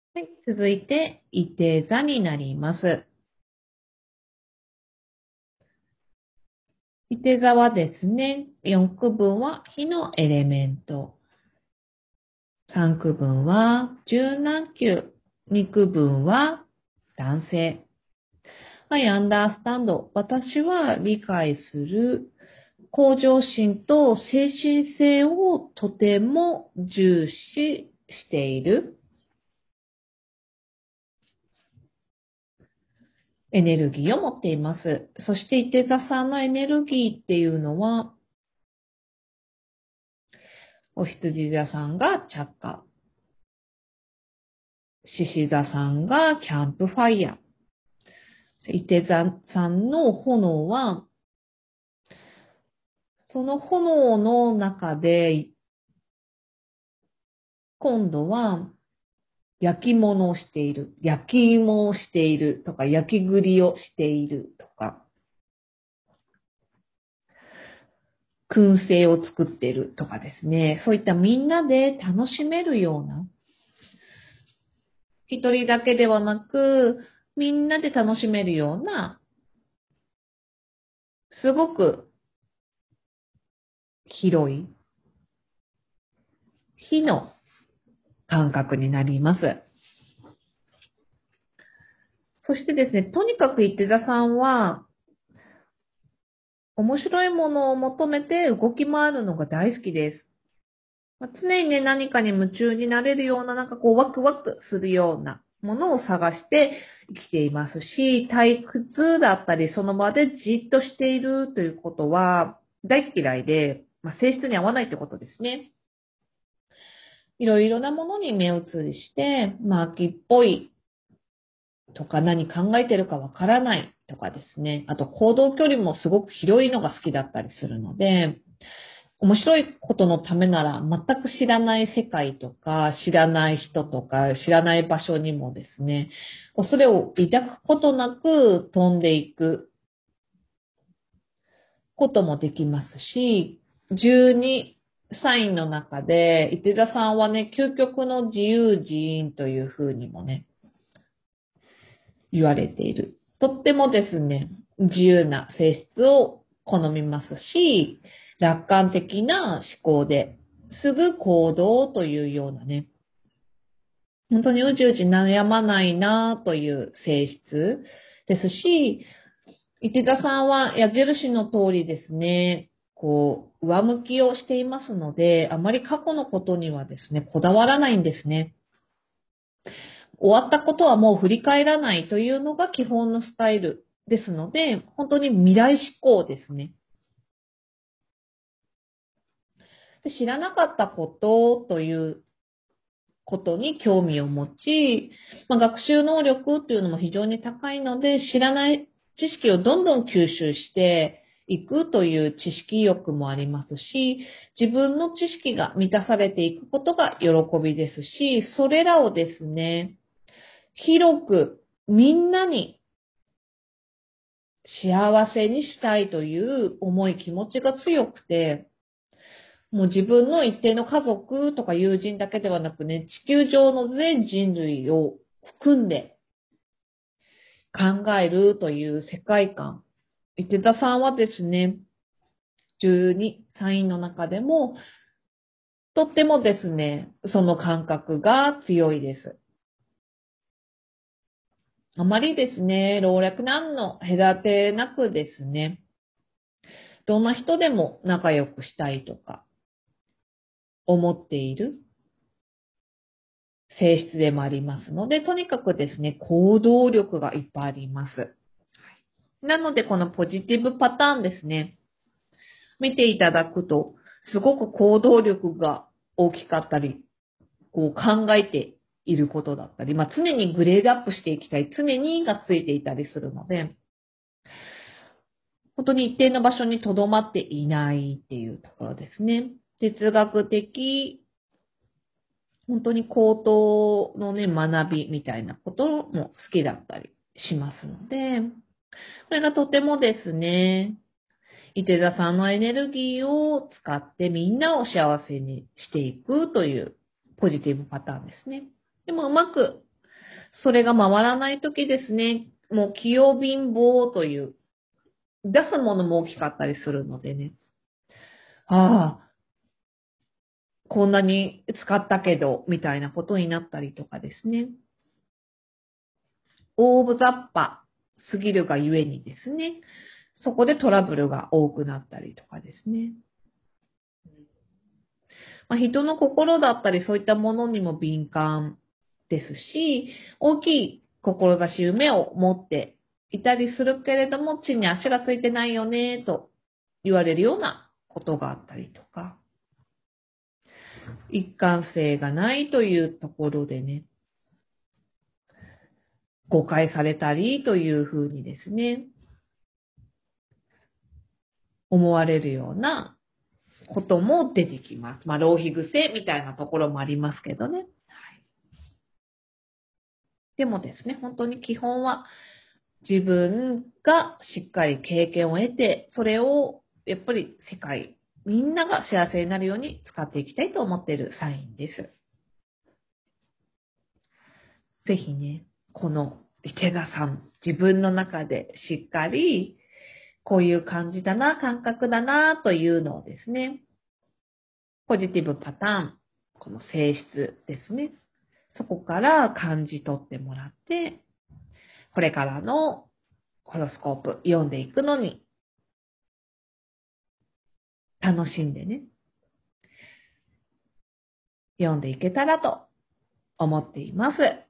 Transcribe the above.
はい、続いて、いて座になります。いて座はですね、4区分は火のエレメント。3区分は柔軟球。2区分は男性。はい、アンダースタンド。私は理解する向上心と精神性をとても重視しているエネルギーを持っています。そして、いて座さんのエネルギーっていうのは、お羊座さんが着火。獅子座さんがキャンプファイヤー。いて座さんの炎は、その炎の中で、今度は焼き物をしている、焼き芋をしているとか、焼き栗をしているとか、燻製を作っているとかですね。そういったみんなで楽しめるような、一人だけではなく、みんなで楽しめるような、すごく広い火の感覚になります。そしてですね、とにかく伊手座さんは、面白いものを求めて動き回るのが大好きです。常にね、何かに夢中になれるような、なんかこう、ワクワクするようなものを探して生きていますし、退屈だったり、その場でじっとしているということは、大嫌いで、性質に合わないということですね。いろいろなものに目移りして、秋っぽいとか何考えてるかわからないとかですね。あと行動距離もすごく広いのが好きだったりするので、面白いことのためなら全く知らない世界とか、知らない人とか、知らない場所にもですね、恐れを抱くことなく飛んでいくこともできますし、12サインの中で、伊手座さんはね、究極の自由自因というふうにもね、言われている。とってもですね、自由な性質を好みますし、楽観的な思考ですぐ行動というようなね、本当にうじうじ悩まないなという性質ですし、伊手座さんは矢印の通りですね、上向きをしていますので、あまり過去のことにはですね、こだわらないんですね。終わったことはもう振り返らないというのが基本のスタイルですので、本当に未来志向ですね。で、知らなかったことということに興味を持ち、学習能力というのも非常に高いので、知らない知識をどんどん吸収していくという知識欲もありますし、自分の知識が満たされていくことが喜びですし、それらをですね、広くみんなに幸せにしたいという思い、気持ちが強くて、もう自分の一定の家族とか友人だけではなくね、地球上の全人類を含んで考えるという世界観。池田さんはですね、12サインの中でも、とってもですね、その感覚が強いです。あまりですね、老若男女隔てなくですね、どんな人でも仲良くしたいとか思っている性質でもありますので、とにかくですね、行動力がいっぱいあります。なので、このポジティブパターンですね、見ていただくと、すごく行動力が大きかったり、考えていることだったり、常にグレードアップしていきたい、常にがついていたりするので、本当に一定の場所に留まっていないっていうところですね。哲学的、本当に高等のね、学びみたいなことも好きだったりしますので、これがとてもですね、伊手座さんのエネルギーを使ってみんなを幸せにしていくというポジティブパターンですね。でもうまくそれが回らないときですね、もう器用貧乏という、出すものも大きかったりするのでね。ああ、こんなに使ったけど、みたいなことになったりとかですね。大雑把すぎるがゆえにですね、そこでトラブルが多くなったりとかですね。人の心だったりそういったものにも敏感ですし、大きい志夢を持っていたりするけれども、地に足がついてないよね、と言われるようなことがあったりとか、一貫性がないというところでね、誤解されたりというふうにですね、思われるようなことも出てきます。浪費癖みたいなところもありますけどね。でもですね、本当に基本は自分がしっかり経験を得て、それをやっぱり世界、みんなが幸せになるように使っていきたいと思っているサインです。ぜひね、この伊手座さん、自分の中でしっかり、こういう感じだな、感覚だな、というのをですね、ポジティブパターン、この性質ですね。そこから感じ取ってもらって、これからのホロスコープ読んでいくのに楽しんでね、読んでいけたらと思っています。